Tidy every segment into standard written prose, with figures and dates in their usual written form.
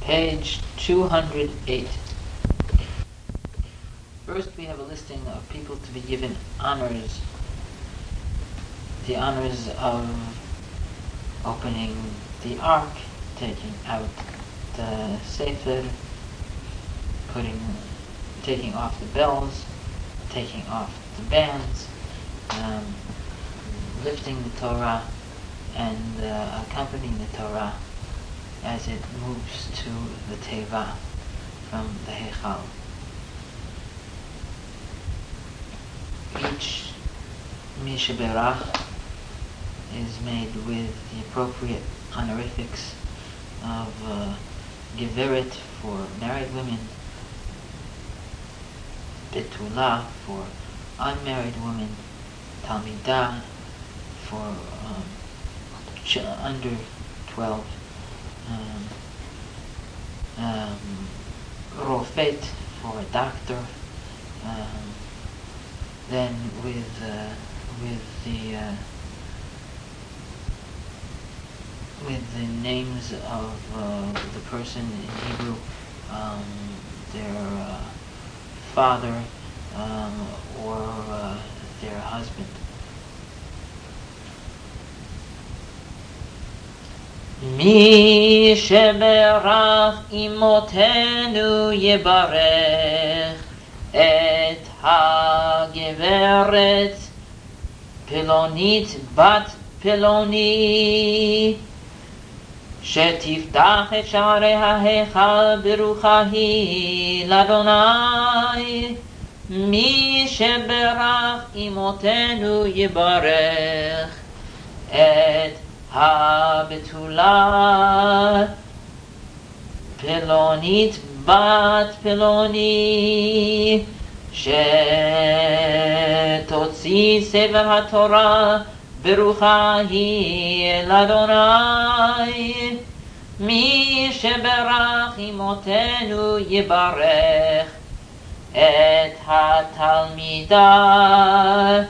Page 208. First we have a listing of people to be given honors. The honors of opening the ark, taking out the sefer, taking off the bells, taking off the bands, lifting the Torah, and accompanying the Torah as it moves to the Teva from the Heichal. Each Mishaberach is made with the appropriate honorifics of Geveret for married women, Betula for unmarried women, Talmidah for under 12, Rofet for a doctor. Then with the names of the person in Hebrew, their father or their husband. Mi sheberach imotenu yebarech et hageveret Pilonit bat Piloni שתפתח את שערי ההיכל ברוכה היא לאדוני מי שברך אמותינו יברך את הבתולה פילונית בת פילוני שתוציא ספר התורה ברוכה היא לאדוני מי שברך אמותינו יברך את התלמידה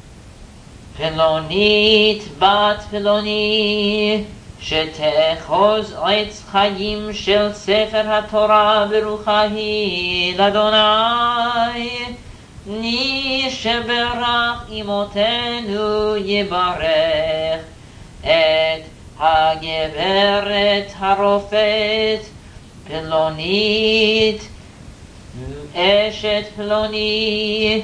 פילונית בת פילוני שתאחוז עץ חיים של ספר התורה ברוכה היא לאדוני מי שברך אמותינו יברך את הגברת הרופאת פילונית אשת פילוני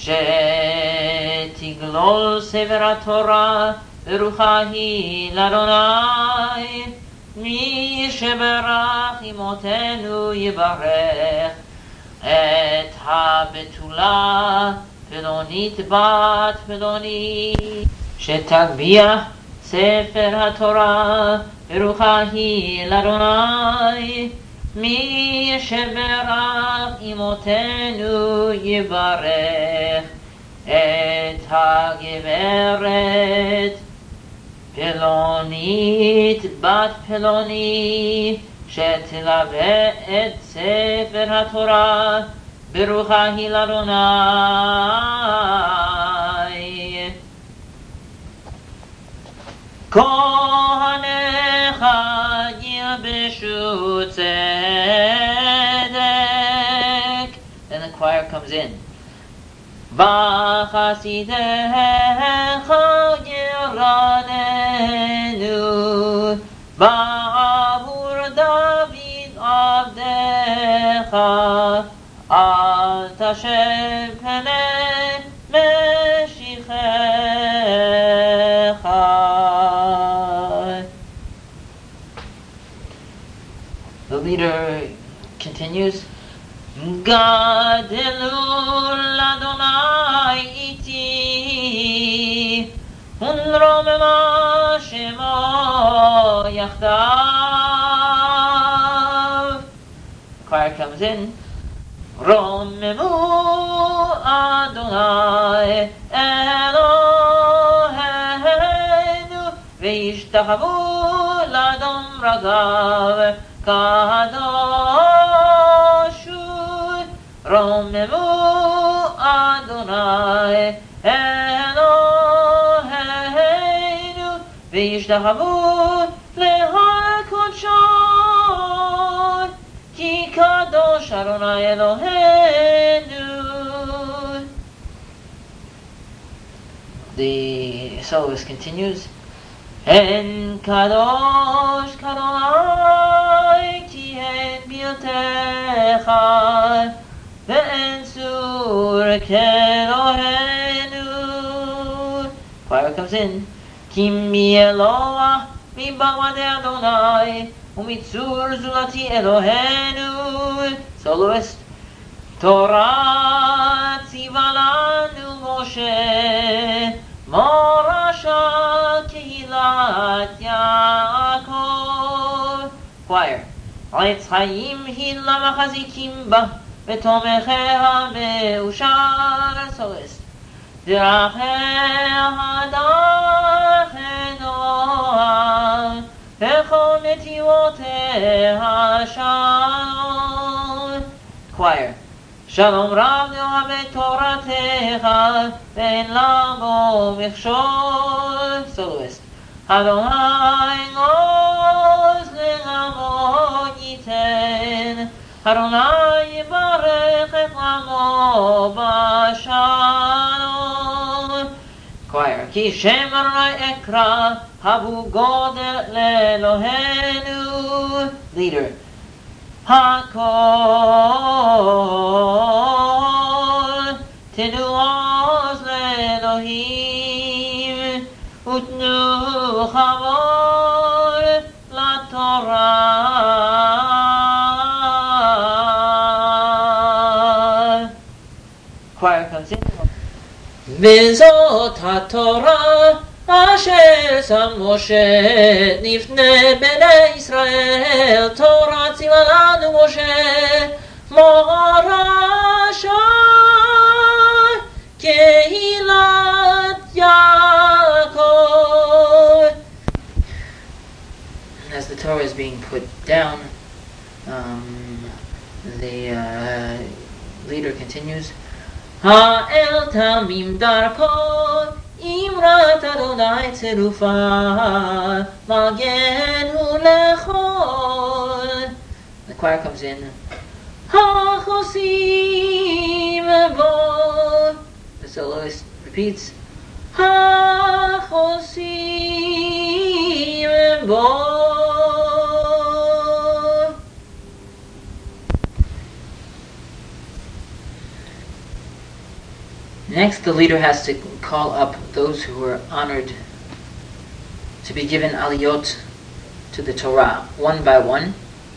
שתגלול ספר התורה ברוכה היא לאדוני מי שברך אמותינו יברך את הבתולה פילונית בת פילוני שתגביה ספר התורה ברוכה היא לאדוני מי שברך אמותינו יברך את הגברת פילונית בת פילוני שתלווה את ספר התורה ברוכה היא לאדוני כהניך ילבשו צדק. Then the choir comes in. וחסידיך ירננו בעבור דוד עבדך אל תשב פני משיחך. The leader continues. גדלו לאדוני איתי ונרוממה שמו יחדיו. The choir comes in. רוממו אדוני אלוהינו וישתחוו לאדום רגליו קדוש הוא. רוממו אדוני אלוהינו וישתחוו להר קודשו Adonai Eloheinu. The soloist continues, En Kadosh Kadonai Ki En Biltecha Ve'en Sur Keloheinu. Choir comes in, Kim Mi Eloah Mi Bawad Adonai Umitzur Zulati Eloheinu. Soloist, Torah Tzivalanu Moshe Morasha Kehilat Yaakov. Choir, Eitz Chaim Hila Machazikim Ba V'Tomechea Meushar. Soloist, Deracheh Hadach Enoah V'chol Netivoteh Shalom. Choir, Shalom Rav Yohaveh Toratecha Ve'en Lamo Michshol. Soloist, Adonai Oz Le'amo Yiten Adonai Yivarech Et Lamo B'Shalom. Choir, Ki Shem Adonai Ekra Havu Godel Le'Eloheinu. Leader, Hakol Tenu Oz Le'Elohim Utnu Chavor LaTorah. Choir comes in. V'zot HaTorah Asher Sam Moshe Nifne Bnei Israel Torah Tzivalanu Moshe Morasha Kehilat Yaakov. As the Torah is being put down, the leader continues, Ha'el Tamim Darko Imrat Adonai Terufa Magenu Lechol. The choir comes in, HaChosim Bo. The soloist repeats, HaChosim Bo. Next, the leader has to call up those who were honored to be given aliyot to the Torah, one by one.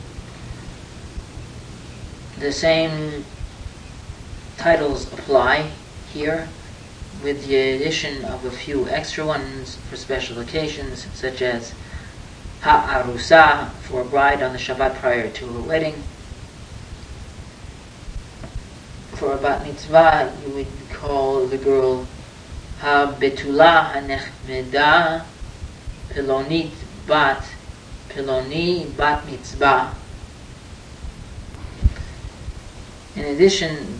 The same titles apply here, with the addition of a few extra ones for special occasions, such as Ha'arusa, for a bride on the Shabbat prior to her wedding. For a bat mitzvah, you would call the girl Ha-Betula Ha-Nechmeda Piloni Bat Mitzvah. In addition,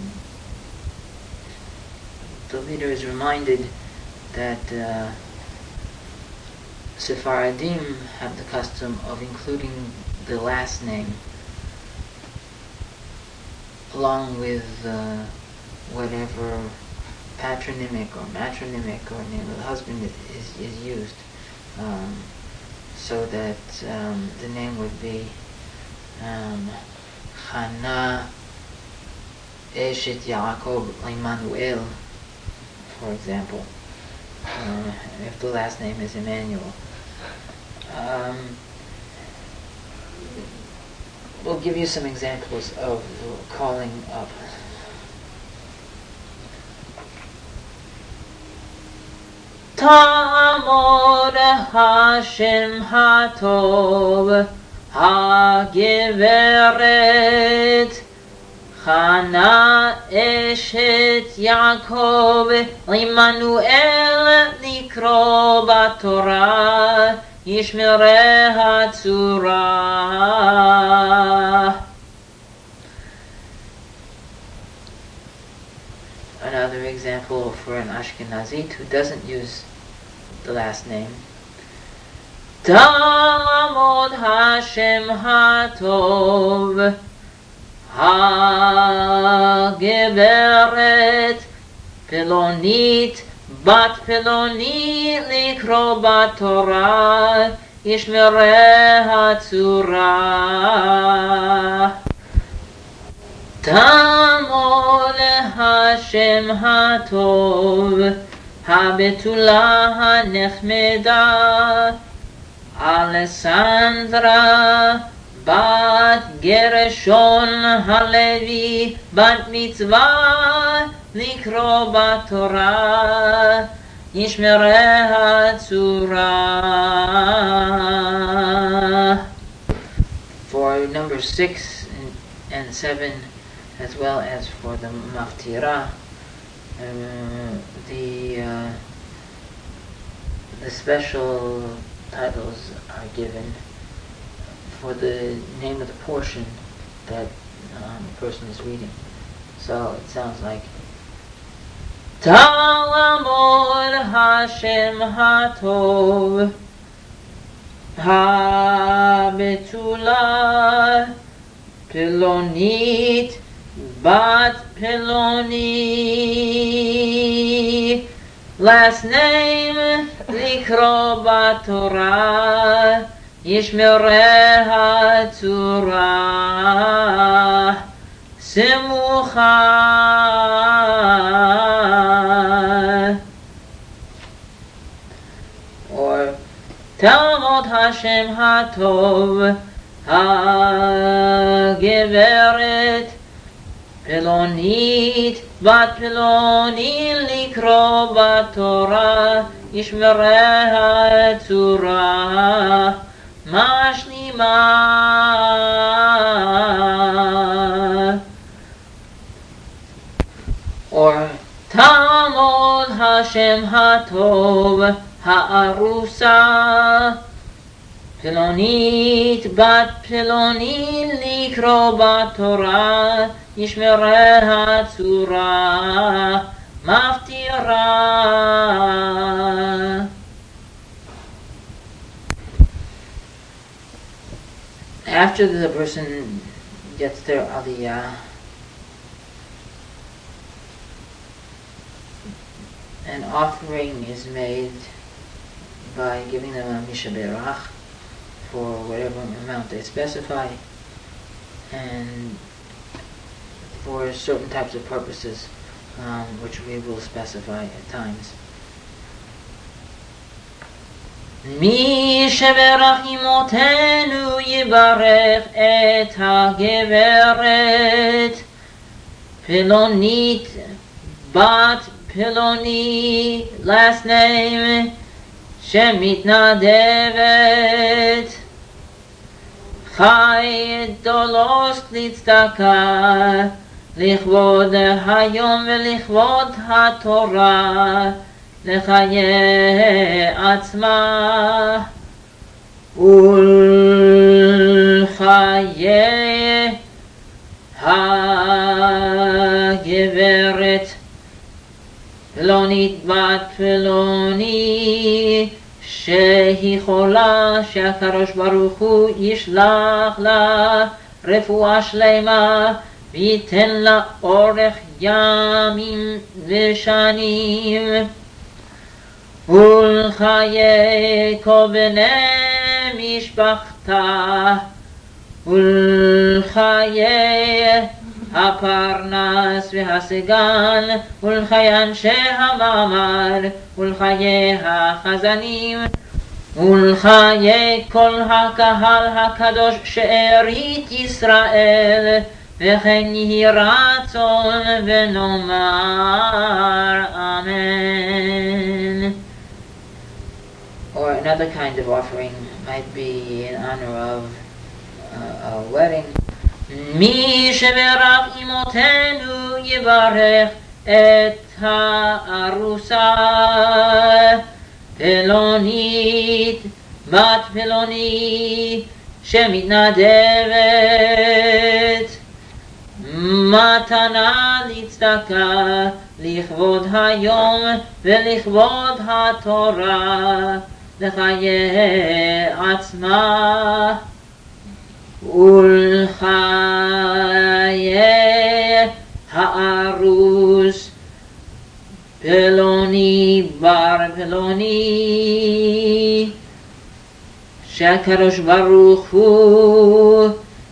the leader is reminded that Sephardim have the custom of including the last name along with whatever patronymic or matronymic or name of the husband is used, so that the name would be Chana Eshet Yaakov Emmanuel, for example, if the last name is Emmanuel. We'll give you some examples of calling up. Ta'amod Hashem Hatov HaGeveret Chana Eshet Yaakov Emmanuel Nikro Batorah Yishmereh HaTzurah. Another example for an Ashkenazite who doesn't use the last name. Ta'amod Hashem Hatov הגברת פלונית בת פלוני לקרוא בתורה ישמרה צורה. תעמוד השם הטוב הבתולה הנחמדה אלסנדרה בת גרשון הלוי בת מצווה לקרוא בתורה ישמרה צורה. For number 6 and 7, as well as for the Maftira, the special titles are given for the name of the portion that the person is reading. So it sounds like Ta'amod Hashem Hatov Ha-betula Pelonit Bat Peloni. Last name Likro Batorah Yishmereha Tzurah Semucha. Or Talmud Hashem Hatov HaGeveret Pelonit Bat Peloni Likro Batorah Yishmereha Tzurah Mashnima. Or Talmud Hashem Hatov Ha'arusa Pelonit Bat Peloni Likro Batorah Yishmereha Tzurah Maftira. After the person gets their aliyah, an offering is made by giving them a mishaberach for whatever amount they specify, and for certain types of purposes, which we will specify at times. Mi sheberach imotenu yibarech et hageveret Pelonit Bat Peloni, last name Shemitnadevet Chai Dolos Litzdaka Lichvod Hayom Velichvod HaTorah Lechaye Atzma Ulchaye HaGeveret Pelonit Bat Peloni Shehi Chola She'akadosh Baruch Hu Yishlach La Refuah Shlema V'yiten La Orech Yamim V'shanim Ulchaye Kol Bnei Mishpachta Ulchaye Haparnas v'hasegan Ulchaye anshe hamamar Ulchaye hachazanim Ulchaye kol hakahal hakadosh she'erit Yisrael V'chen yihi ratzon v'nomar Amen. Or another kind of offering might be in honor of a wedding. Mi sheberach imotenu yivarech et ha'arusa Pelonit Bat Peloni shemitnadevet מתנה לצדקה לכבוד היום ולכבוד התורה לחיי עצמה ולחיי Arus Peloni bar Peloni שהקדוש ברוך הוא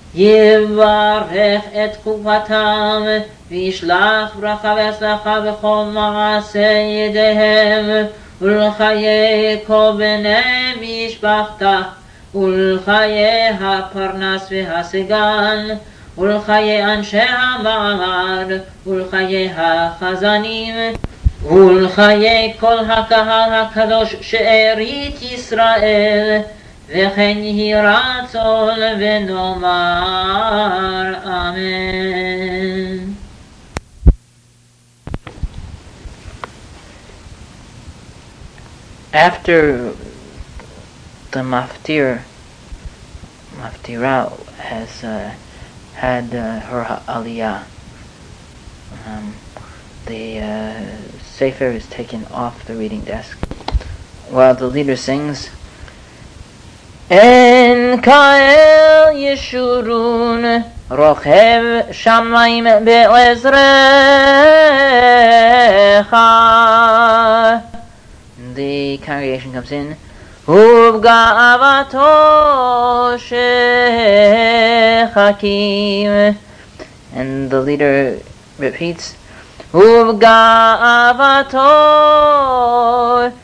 יברך את תקופתם וישלח ברכה והצלחה בכל מעשה ידיהם ולחיי כל בני משפחתה ולחיי הפרנס והסגן ולחיי אנשי המעמד ולחיי החזנים ולחיי כל הקהל הקדוש שארית ישראל וכן יהי רצון ונאמר אמן. After the Maftira has had her aliyah, the sefer is taken off the reading desk while the leader sings En kael yeshurun rochev shamayim be'ezrecha. The congregation comes in Uvga'avato shechakim, and the leader repeats Uvga'avato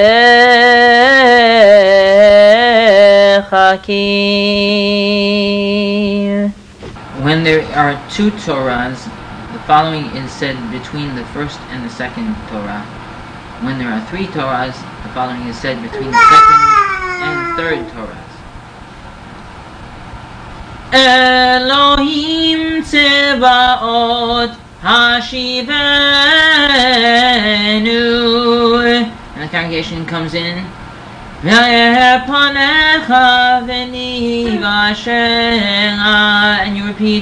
shechakim. When there are two Torahs, the following is said between the first and the second Torah. When there are three Torahs, the following is said between the second and third Torahs. Elohim Tzebaot Hashivenu, and the congregation comes in. And you repeat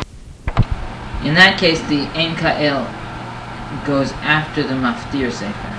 In that case, the Ein Ka'el goes after the Maftir Sefer.